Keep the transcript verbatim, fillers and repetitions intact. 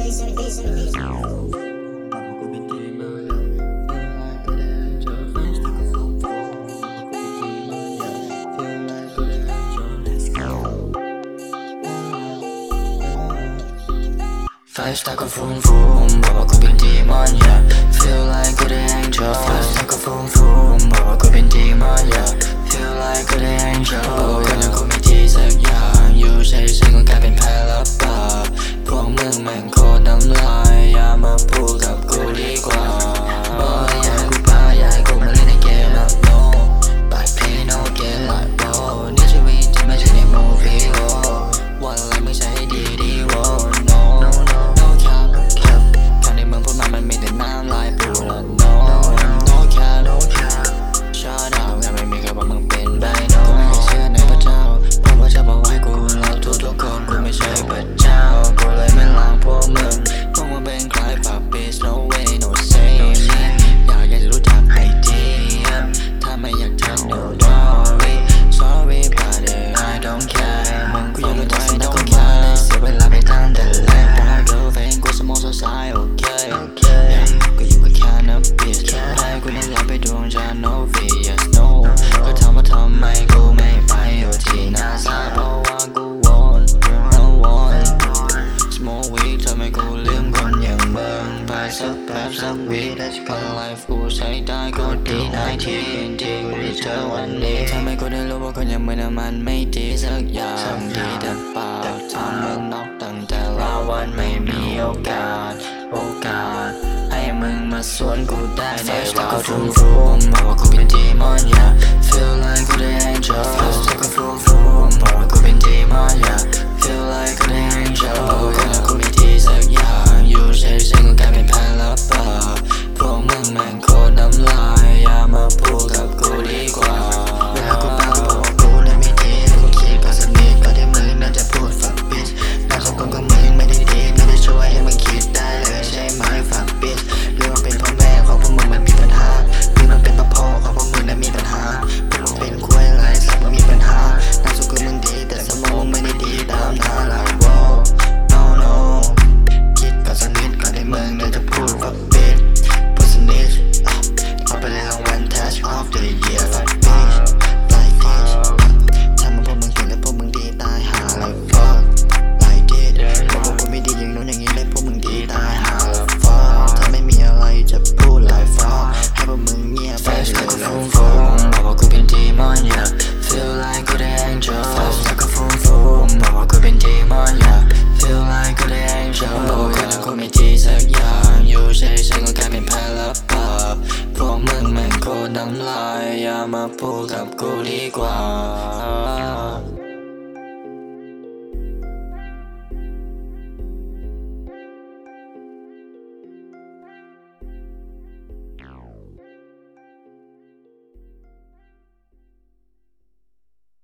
Five stack of vroom vroom,บอกว่ากูเป็น demon yeah Feel like กูได้ angel Five stack of vroom vroom,บอกว่ากูเป็น demon yeah Feel like กูได้ angel บอกว่ายังกูไม่ดีสักอย่างอยู่เฉยๆก็กลายเป็นแพ้รับบาปพวกมึงแม่งโคตรน้ำลายอย่ามาพูดกับกูดีกว่าบอกอย่าให้กูพาอย่าให้กูมาเล่นในเกมนะ no but play no game like bro นี่ชีวิตที่ไม่ใช่ใน movie โอ้วันไรไม่ใช่ให้ดีดีโอ้ noสักแป๊บสักวีก็ไลฟ์กูใช้ได้ก็ดีนายที่ที่กูได้เจอวันนี้ทำให้กูได้รู้ว่าคนอย่างมึงน่ะมันไม่ดีสักอย่างดีแต่เปล่าทำมึงน็อกตั้งแต่ละวันไม่มีโอกาสโอกาสให้มึงมาสวนกูได้ในรอบฟูมฟูมบอกว่ากูเป็น demon yeah feel like กูได้ angel first take a full full บอกว่ากูเป็น demon yeah feel like กูได้ angel บอกว่ากูไม่ดีสักอย่างอยู่เฉยๆก็กลายเป็นแพ้รับบาปพวกมึงแม่งโคตรน้ำลายอย่ามาพูดกับกูดีกว่าเวลากูปากกูบอกว่ากูนั้นไม่ดีกูคิดก็สนิทก็ได้มึงน่าจะพูด fuck bitch น่าสมควรกับมึงไม่ได้ดีไม่ได้ช่วยให้มึงคิดได้เลยใช่ไหม fuck bitch หรือว่าเป็นพ่อแม่ของพวกมึงมันมีปัญหาหรือมันเป็นพ่อพ่อของพวกมึงนั้นมีปัญหาพวกมึงเป็นควยไรสัตว์มึงมีปัญหาน่าสมควรมึงดีแต่สมองไม่ได้ดีตามหน้าหลายโว้ no no คิดก็สนิทก็ได้มึงน่าจะพูด fuck bitch พูดสนิทเอาไปเลยรางวัล touch of the year fuck bitch like this ทำมาพวกมึงเก่งและพวกมึงดีตายหา like fuck like this บอกว่ากูไม่ดีอย่างนู้นอย่างนี้และพวกมึงดีตายหา like fuck ถ้าไม่มีอะไรจะพูด like fuck ให้พวกมึงเงียบไปเลย fuck fuck บอกว่ากูเป็น demon yeah feel like กูได้ angel first like a fool fool บอกว่ากูเป็น demon yeah feel like กูได้ angel บอกว่ากูไม่ดีสักอย่างอยู่เฉยๆก็กลายเป็นแพ้รับบาปพวกมึงแม่งโคตรน้ำลายอย่ามาพูดกับกูดีกว่า